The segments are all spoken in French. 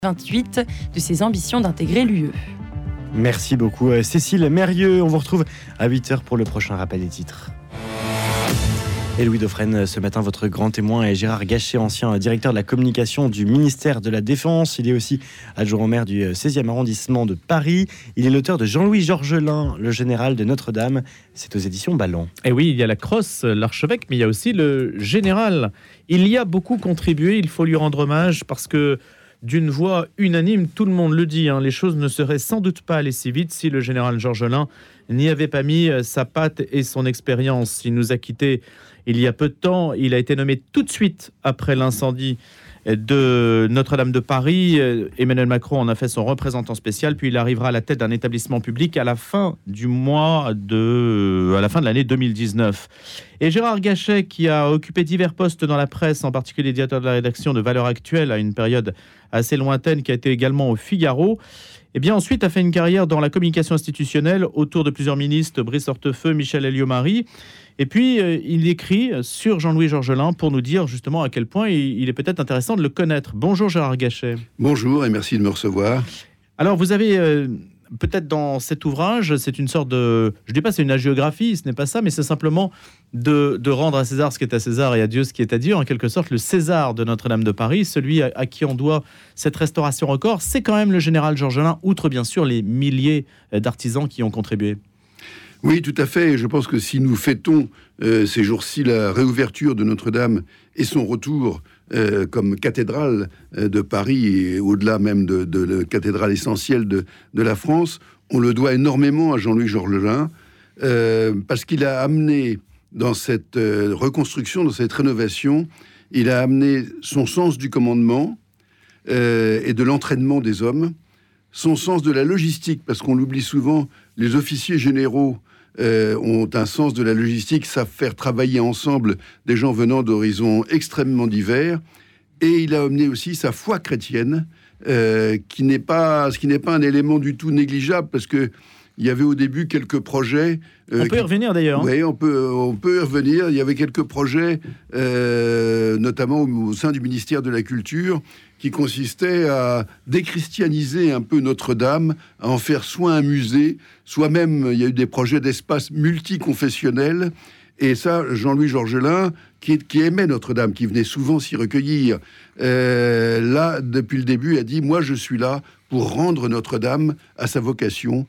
28 de ses ambitions d'intégrer l'UE. Merci beaucoup Cécile Mérieux. On vous retrouve à 8h pour le prochain rappel des titres. Et Louis Dauphren, ce matin, votre grand témoin est Gérard Gachet, ancien directeur de la communication du ministère de la Défense. Il est aussi adjoint au maire du 16e arrondissement de Paris. Il est l'auteur de Jean-Louis Georgelin, le général de Notre-Dame. C'est aux éditions Balland. Et oui, il y a la crosse, l'archevêque, mais il y a aussi le général. Il y a beaucoup contribué, il faut lui rendre hommage parce que d'une voix unanime, tout le monde le dit, les choses ne seraient sans doute pas allées si vite si le général Georgelin n'y avait pas mis sa patte et son expérience. Il nous a quittés il y a peu de temps. Il a été nommé tout de suite après l'incendie de Notre-Dame de Paris. Emmanuel Macron en a fait son représentant spécial, puis il arrivera à la tête d'un établissement public à la fin de l'année 2019. Et Gérard Gachet, qui a occupé divers postes dans la presse, en particulier directeur de la rédaction de Valeurs Actuelles à une période assez lointaine, qui a été également au Figaro, et bien ensuite a fait une carrière dans la communication institutionnelle autour de plusieurs ministres, Brice Hortefeux, Michel Alliot-Marie. Et puis, il écrit sur Jean-Louis Georgelin pour nous dire justement à quel point il est peut-être intéressant de le connaître. Bonjour Gérard Gachet. Bonjour et merci de me recevoir. Alors, vous avez peut-être dans cet ouvrage, c'est une sorte de... Je ne dis pas c'est une hagiographie, ce n'est pas ça, mais c'est simplement de rendre à César ce qui est à César et à Dieu ce qui est à Dieu. En quelque sorte, le César de Notre-Dame de Paris, celui à qui on doit cette restauration record, c'est quand même le général Georgelin, outre bien sûr les milliers d'artisans qui ont contribué. Oui, tout à fait. Je pense que si nous fêtons ces jours-ci la réouverture de Notre-Dame et son retour comme cathédrale de Paris et au-delà même de la cathédrale essentielle de la France, on le doit énormément à Jean-Louis Georgelin parce qu'il a amené dans cette reconstruction, dans cette rénovation, il a amené son sens du commandement et de l'entraînement des hommes, son sens de la logistique, parce qu'on l'oublie souvent, les officiers généraux ont un sens de la logistique, savent faire travailler ensemble des gens venant d'horizons extrêmement divers, et il a amené aussi sa foi chrétienne, qui n'est pas un élément du tout négligeable, parce que il y avait au début quelques projets. On peut y revenir d'ailleurs. Oui, on peut y revenir. Il y avait quelques projets, notamment au sein du ministère de la Culture, qui consistaient à déchristianiser un peu Notre-Dame, à en faire soit un musée, soit même, il y a eu des projets d'espace multiconfessionnels. Et ça, Jean-Louis Georgelin, qui aimait Notre-Dame, qui venait souvent s'y recueillir, là, depuis le début, a dit « Moi, je suis là pour rendre Notre-Dame à sa vocation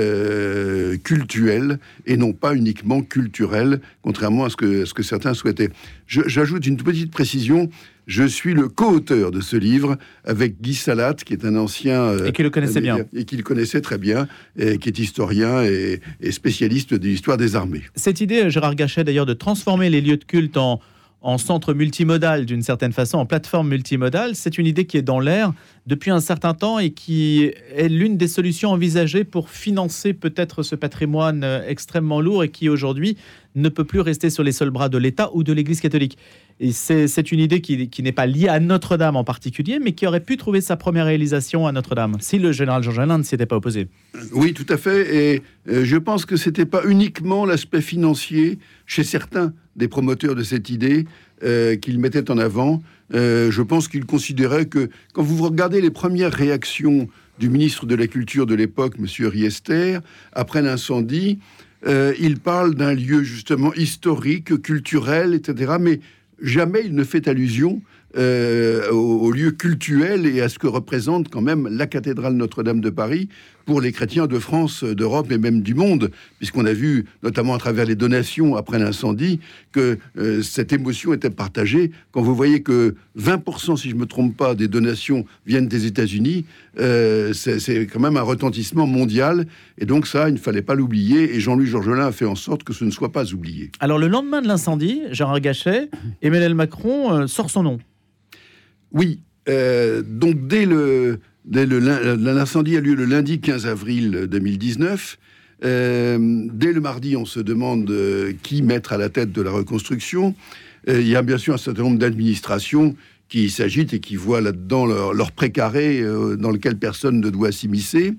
cultuelle et non pas uniquement culturelle, contrairement à ce que certains souhaitaient. » J'ajoute une petite précision. Je suis le co-auteur de ce livre avec Guy Salat, qui est un ancien... et qui le connaissait bien. Et qui le connaissait très bien, et qui est historien et spécialiste de l'histoire des armées. Cette idée, Gérard Gachet, d'ailleurs, de transformer les lieux de culte en centre multimodal, d'une certaine façon, en plateforme multimodale, c'est une idée qui est dans l'air depuis un certain temps et qui est l'une des solutions envisagées pour financer peut-être ce patrimoine extrêmement lourd et qui aujourd'hui ne peut plus rester sur les seuls bras de l'État ou de l'Église catholique. Et c'est une idée qui n'est pas liée à Notre-Dame en particulier, mais qui aurait pu trouver sa première réalisation à Notre-Dame, si le général Georgelin ne s'y était pas opposé. Oui, tout à fait. Et je pense que ce n'était pas uniquement l'aspect financier chez certains des promoteurs de cette idée qu'ils mettaient en avant. Je pense qu'ils considéraient que, quand vous regardez les premières réactions du ministre de la Culture de l'époque, M. Riester, après l'incendie, il parle d'un lieu justement historique, culturel, etc., mais jamais il ne fait allusion au lieu cultuel et à ce que représente quand même la cathédrale Notre-Dame de Paris pour les chrétiens de France, d'Europe et même du monde, puisqu'on a vu, notamment à travers les donations après l'incendie, que cette émotion était partagée. Quand vous voyez que 20%, si je ne me trompe pas, des donations viennent des États-Unis, c'est quand même un retentissement mondial. Et donc ça, il ne fallait pas l'oublier. Et Jean-Louis Georgelin a fait en sorte que ce ne soit pas oublié. Alors le lendemain de l'incendie, Gérard Gachet, Emmanuel Macron sort son nom. Oui, donc dès l'incendie a lieu le lundi 15 avril 2019. Dès le mardi, on se demande qui mettre à la tête de la reconstruction. Il y a bien sûr un certain nombre d'administrations qui s'agitent et qui voient là-dedans leur précaré dans lequel personne ne doit s'immiscer.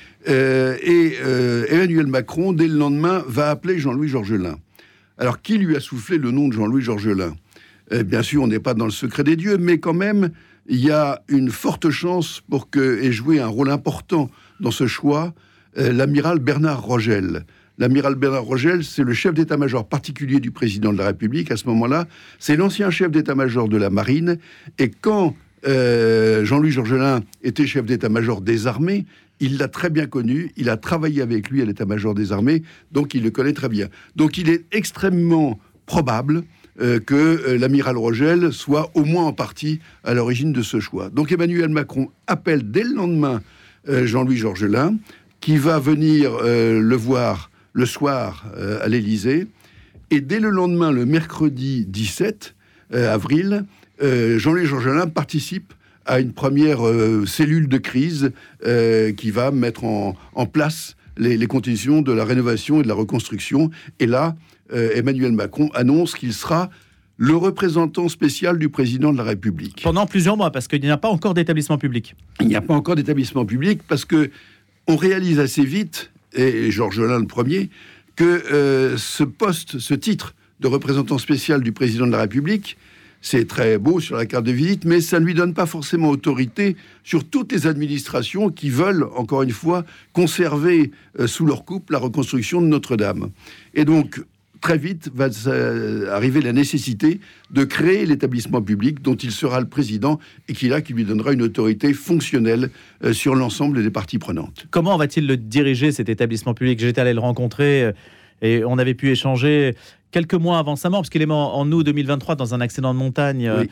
Emmanuel Macron, dès le lendemain, va appeler Jean-Louis Georgelin. Alors, qui lui a soufflé le nom de Jean-Louis Georgelin ? Bien sûr, on n'est pas dans le secret des dieux, mais quand même, il y a une forte chance pour ait joué un rôle important dans ce choix l'amiral Bernard Rogel. L'amiral Bernard Rogel, c'est le chef d'état-major particulier du président de la République à ce moment-là. C'est l'ancien chef d'état-major de la marine. Et quand Jean-Louis Georgelin était chef d'état-major des armées, il l'a très bien connu, il a travaillé avec lui à l'état-major des armées, donc il le connaît très bien. Donc il est extrêmement probable que l'amiral Rogel soit au moins en partie à l'origine de ce choix. Donc Emmanuel Macron appelle dès le lendemain Jean-Louis Georgelin, qui va venir le voir le soir à l'Élysée, et dès le lendemain, le mercredi 17 avril, Jean-Louis Georgelin participe à une première cellule de crise qui va mettre en place les conditions de la rénovation et de la reconstruction. Et là, Emmanuel Macron annonce qu'il sera le représentant spécial du président de la République. Pendant plusieurs mois, parce qu'il n'y a pas encore d'établissement public. Il n'y a pas encore d'établissement public, parce que on réalise assez vite, et Georgelin le premier, que ce titre de représentant spécial du président de la République, c'est très beau sur la carte de visite, mais ça ne lui donne pas forcément autorité sur toutes les administrations qui veulent, encore une fois, conserver sous leur coupe la reconstruction de Notre-Dame. Et donc, très vite va arriver la nécessité de créer l'établissement public dont il sera le président et qui lui donnera une autorité fonctionnelle sur l'ensemble des parties prenantes. Comment va-t-il le diriger, cet établissement public ? J'étais allé le rencontrer et on avait pu échanger quelques mois avant sa mort, parce qu'il est mort en août 2023 dans un accident de montagne, oui.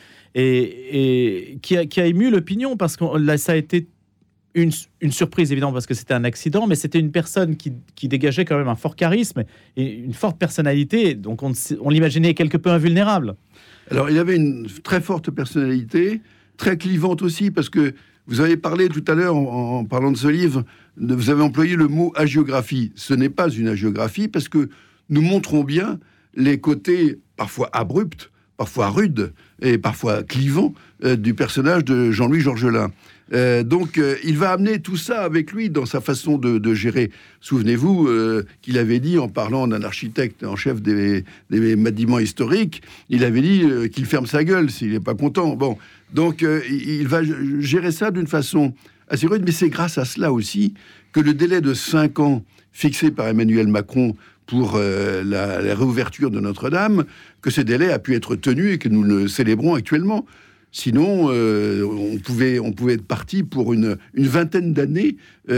et qui a ému l'opinion, parce que là, ça a été une surprise, évidemment, parce que c'était un accident, mais c'était une personne qui dégageait quand même un fort charisme et une forte personnalité, donc on l'imaginait quelque peu invulnérable. Alors, il avait une très forte personnalité, très clivante aussi, parce que vous avez parlé tout à l'heure, en parlant de ce livre, vous avez employé le mot hagiographie. Ce n'est pas une hagiographie, parce que nous montrons bien les côtés parfois abrupts, parfois rudes et parfois clivants du personnage de Jean-Louis Georgelin. Donc, il va amener tout ça avec lui dans sa façon de gérer. Souvenez-vous qu'il avait dit, en parlant d'un architecte en chef des bâtiments historiques, il avait dit qu'il ferme sa gueule s'il n'est pas content. Bon, donc il va gérer ça d'une façon assez rude, mais c'est grâce à cela aussi que le délai de 5 ans fixé par Emmanuel Macron pour la réouverture de Notre-Dame, que ce délai a pu être tenu et que nous le célébrons actuellement. Sinon, on pouvait être parti pour une vingtaine d'années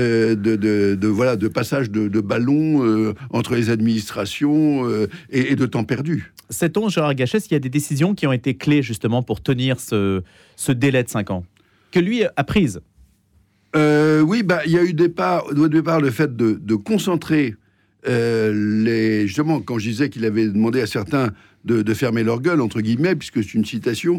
de passage de ballon entre les administrations et de temps perdu. Sait-on, Gérard Gachet, s'il y a des décisions qui ont été clés justement pour tenir ce délai de 5 ans, que lui a prises? Oui, il y a eu au départ le fait de concentrer justement, quand je disais qu'il avait demandé à certains de fermer leur gueule, entre guillemets, puisque c'est une citation,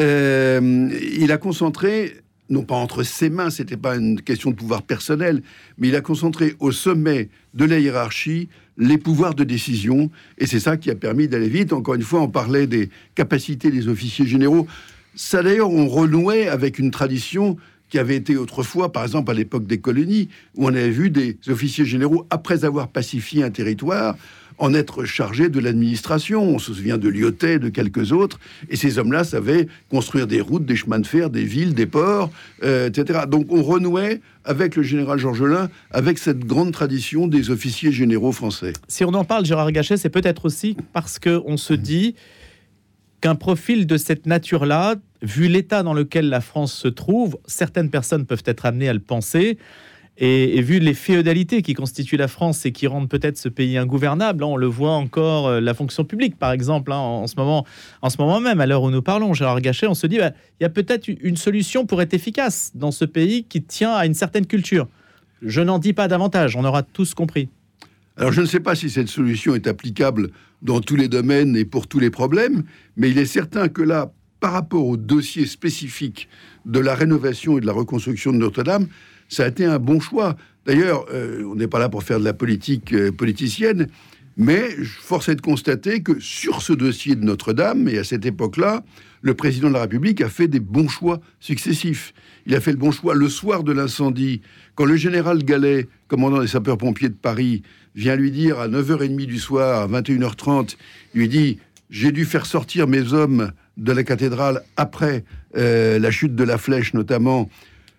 il a concentré, non pas entre ses mains, c'était pas une question de pouvoir personnel, mais il a concentré au sommet de la hiérarchie les pouvoirs de décision, et c'est ça qui a permis d'aller vite. Encore une fois, on parlait des capacités des officiers généraux. Ça, d'ailleurs, on renouait avec une tradition qui avait été autrefois, par exemple, à l'époque des colonies, où on avait vu des officiers généraux, après avoir pacifié un territoire, en être chargés de l'administration. On se souvient de Lyotet, de quelques autres, et ces hommes-là savaient construire des routes, des chemins de fer, des villes, des ports, etc. Donc on renouait avec le général Georgelin, avec cette grande tradition des officiers généraux français. Si on en parle, Gérard Gachet, c'est peut-être aussi parce qu'on se dit qu'un profil de cette nature-là, vu l'état dans lequel la France se trouve, certaines personnes peuvent être amenées à le penser, et vu les féodalités qui constituent la France et qui rendent peut-être ce pays ingouvernable, on le voit encore, la fonction publique par exemple, en ce moment même, à l'heure où nous parlons, Gérard Gachet, on se dit, il y a peut-être une solution pour être efficace dans ce pays qui tient à une certaine culture. Je n'en dis pas davantage, on aura tous compris. Alors je ne sais pas si cette solution est applicable dans tous les domaines et pour tous les problèmes, mais il est certain que là, par rapport au dossier spécifique de la rénovation et de la reconstruction de Notre-Dame, ça a été un bon choix. D'ailleurs, on n'est pas là pour faire de la politique politicienne, mais force est de constater que sur ce dossier de Notre-Dame, et à cette époque-là, le président de la République a fait des bons choix successifs. Il a fait le bon choix le soir de l'incendie, quand le général Gallet, commandant des sapeurs-pompiers de Paris, vient lui dire à 9h30 du soir, à 21h30, il lui dit j'ai dû faire sortir mes hommes de la cathédrale après la chute de la flèche notamment.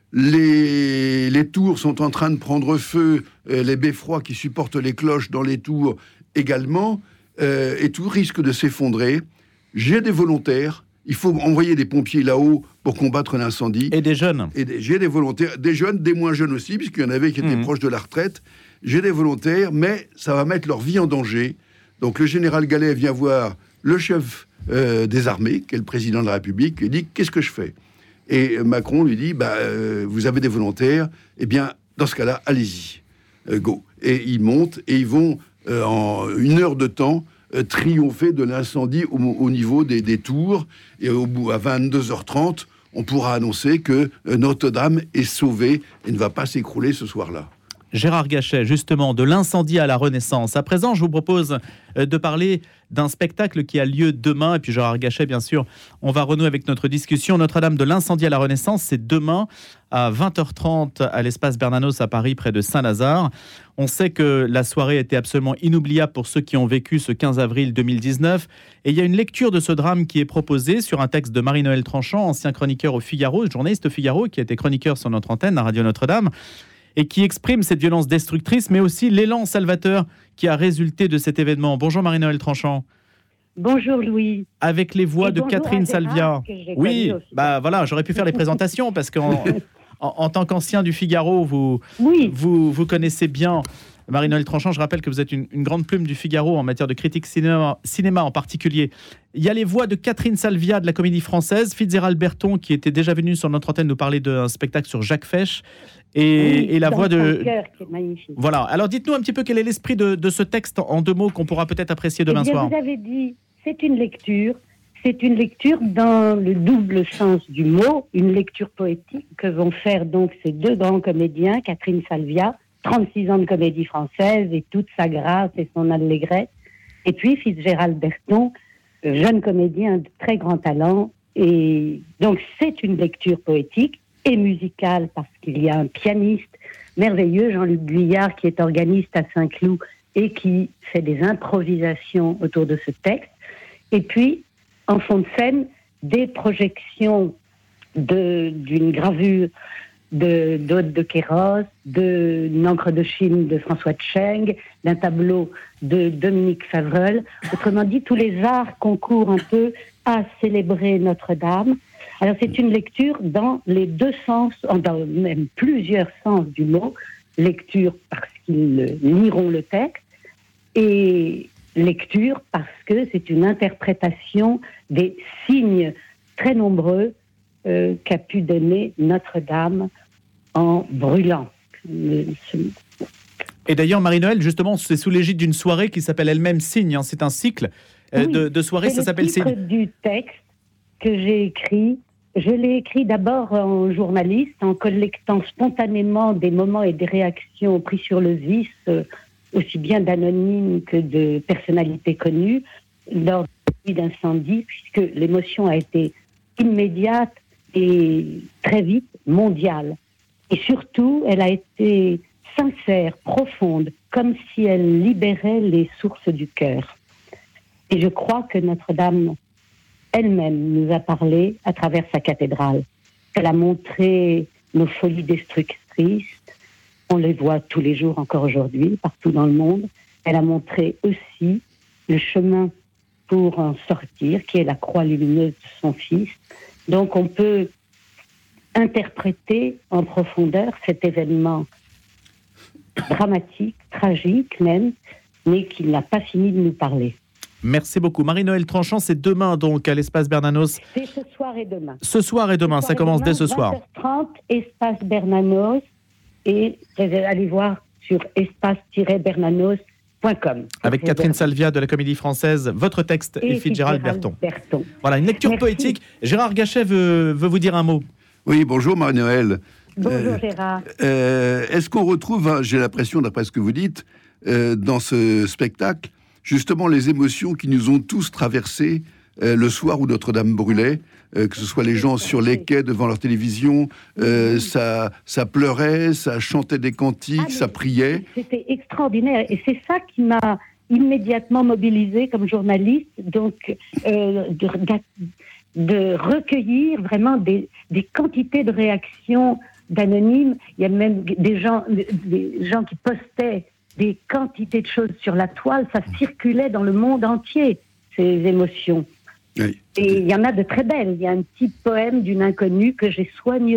Les tours sont en train de prendre feu, les beffrois qui supportent les cloches dans les tours également, et tout risque de s'effondrer. J'ai des volontaires, il faut envoyer des pompiers là-haut pour combattre l'incendie. Et des jeunes. J'ai des volontaires, des jeunes, des moins jeunes aussi, puisqu'il y en avait qui étaient proches de la retraite. J'ai des volontaires, mais ça va mettre leur vie en danger. Donc le général Gallet vient voir le chef des armées, qui est le président de la République, et dit « Qu'est-ce que je fais ?» Et Macron lui dit vous avez des volontaires, eh bien, dans ce cas-là, allez-y, go. Et ils montent et ils vont, en 1 heure de temps, triompher de l'incendie au niveau des tours. Et au bout, à 22h30, on pourra annoncer que Notre-Dame est sauvée et ne va pas s'écrouler ce soir-là. Gérard Gachet, justement, de l'incendie à la Renaissance. À présent, je vous propose de parler d'un spectacle qui a lieu demain. Et puis Gérard Gachet, bien sûr, on va renouer avec notre discussion. Notre-Dame de l'incendie à la Renaissance, c'est demain à 20h30 à l'espace Bernanos à Paris, près de Saint-Lazare. On sait que la soirée était absolument inoubliable pour ceux qui ont vécu ce 15 avril 2019. Et il y a une lecture de ce drame qui est proposée sur un texte de Marie-Noëlle Tranchant, ancien chroniqueur au Figaro, journaliste au Figaro, qui a été chroniqueur sur notre antenne à Radio Notre-Dame, et qui exprime cette violence destructrice, mais aussi l'élan salvateur qui a résulté de cet événement. Bonjour Marie-Noëlle Tranchant. Bonjour Louis. Avec les voix de Catherine Salvia. Oui, voilà, j'aurais pu faire les présentations parce qu'en en tant qu'ancien du Figaro, vous connaissez bien Marie-Noëlle Tranchant. Je rappelle que vous êtes une grande plume du Figaro en matière de critique cinéma en particulier. Il y a les voix de Catherine Salvia de la Comédie Française, Fitzgerald Berton qui était déjà venu sur notre antenne nous parler d'un spectacle sur Jacques Fesch, et la voix de... Cœur, qui est magnifique. Voilà, alors dites-nous un petit peu quel est l'esprit de ce texte en 2 mots qu'on pourra peut-être apprécier demain soir. Vous avez dit, c'est une lecture dans le double sens du mot, une lecture poétique que vont faire donc ces 2 grands comédiens, Catherine Salvia, 36 ans de Comédie Française et toute sa grâce et son allégresse, et puis Fitzgerald Berton, jeune comédien de très grand talent, et donc c'est une lecture poétique et musicale parce qu'il y a un pianiste merveilleux, Jean-Luc Guyard, qui est organiste à Saint-Cloud et qui fait des improvisations autour de ce texte, et puis en fond de scène des projections d'une gravure d'Aude de Queyros, d'une encre de Chine de François Tcheng, d'un tableau de Dominique Favreul. Autrement dit, tous les arts concourent un peu à célébrer Notre-Dame. Alors c'est une lecture dans les 2 sens, dans même plusieurs sens du mot. Lecture parce qu'ils liront le texte, et lecture parce que c'est une interprétation des signes très nombreux qu'a pu donner Notre-Dame en brûlant. Et d'ailleurs, Marie-Noëlle, justement, c'est sous l'égide d'une soirée qui s'appelle elle-même Signe. Hein. C'est un cycle de soirées, ça s'appelle Signe. C'est le titre du texte que j'ai écrit. Je l'ai écrit d'abord en journaliste, en collectant spontanément des moments et des réactions pris sur le vice, aussi bien d'anonymes que de personnalités connues, lors d'incendies, puisque l'émotion a été immédiate et très vite mondiale. Et surtout, elle a été sincère, profonde, comme si elle libérait les sources du cœur. Et je crois que Notre-Dame elle-même nous a parlé à travers sa cathédrale. Elle a montré nos folies destructrices. On les voit tous les jours, encore aujourd'hui, partout dans le monde. Elle a montré aussi le chemin pour en sortir, qui est la croix lumineuse de son Fils. Donc on peut interpréter en profondeur cet événement dramatique, tragique même, mais qui n'a pas fini de nous parler. Merci beaucoup. Marie-Noëlle Tranchant, c'est demain donc à l'espace Bernanos. C'est ce soir et demain. Ce soir et demain, ça commence dès ce soir. 20h30, espace Bernanos, et allez voir sur espace-bernanos.com. Avec Catherine Salvia de la Comédie Française, votre texte et Fitzgerald Berton. Voilà, une lecture poétique. Gérard Gachet veut vous dire un mot. Oui, bonjour Marie-Noëlle. Bonjour Gérard. Est-ce qu'on retrouve, j'ai l'impression, d'après ce que vous dites, dans ce spectacle, justement les émotions qui nous ont tous traversés le soir où Notre-Dame brûlait, que ce soit les gens sur les quais devant leur télévision, ça pleurait, ça chantait des cantiques, ça priait. C'était extraordinaire, et c'est ça qui m'a immédiatement mobilisée comme journaliste, donc de recueillir vraiment des quantités de réactions d'anonymes. Il y a même des gens qui postaient des quantités de choses sur la toile. Ça circulait dans le monde entier, ces émotions. Oui. Et il y en a de très belles. Il y a un petit poème d'une inconnue que j'ai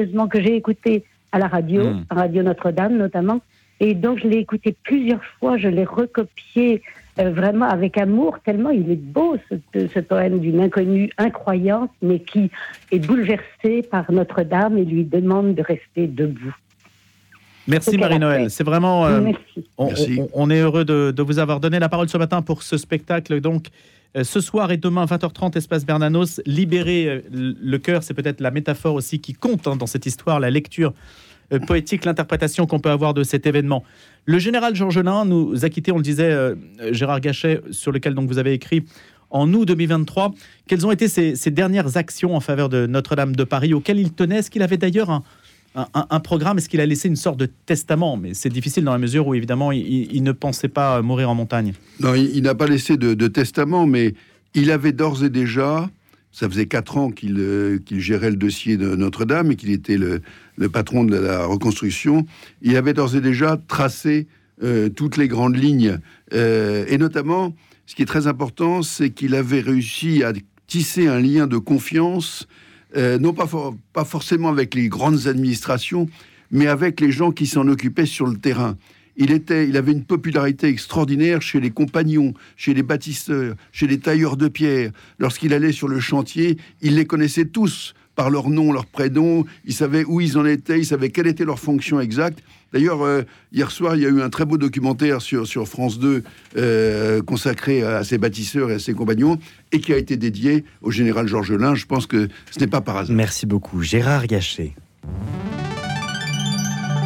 écouté à la radio, à Radio Notre-Dame notamment. Et donc je l'ai écouté plusieurs fois, je l'ai recopié vraiment avec amour, tellement il est beau ce poème d'une inconnue incroyante, mais qui est bouleversée par Notre-Dame et lui demande de rester debout. Merci Marie-Noël, c'est vraiment... Merci. On est heureux de vous avoir donné la parole ce matin pour ce spectacle. Donc, ce soir et demain, 20h30, Espace Bernanos, libérer le cœur, c'est peut-être la métaphore aussi qui compte dans cette histoire, la lecture poétique, l'interprétation qu'on peut avoir de cet événement. Le général Georgelin nous a quittés, on le disait, Gérard Gachet, sur lequel donc vous avez écrit en août 2023. Quelles ont été ses dernières actions en faveur de Notre-Dame de Paris, auxquelles il tenait? Est-ce qu'il avait d'ailleurs un programme? Est-ce qu'il a laissé une sorte de testament? Mais c'est difficile dans la mesure où, évidemment, il ne pensait pas mourir en montagne. Non, il n'a pas laissé de testament, mais il avait d'ores et déjà... Ça faisait 4 ans qu'il gérait le dossier de Notre-Dame et qu'il était le patron de la reconstruction. Il avait d'ores et déjà tracé toutes les grandes lignes. Et notamment, ce qui est très important, c'est qu'il avait réussi à tisser un lien de confiance, non pas forcément avec les grandes administrations, mais avec les gens qui s'en occupaient sur le terrain. Il avait une popularité extraordinaire chez les compagnons, chez les bâtisseurs, chez les tailleurs de pierre. Lorsqu'il allait sur le chantier, il les connaissait tous par leur nom, leur prénom. Il savait où ils en étaient, il savait quelle était leur fonction exacte. D'ailleurs, hier soir, il y a eu un très beau documentaire sur France 2 consacré à ces bâtisseurs et à ces compagnons et qui a été dédié au général Georgelin. Je pense que ce n'est pas par hasard. Merci beaucoup, Gérard Gachet.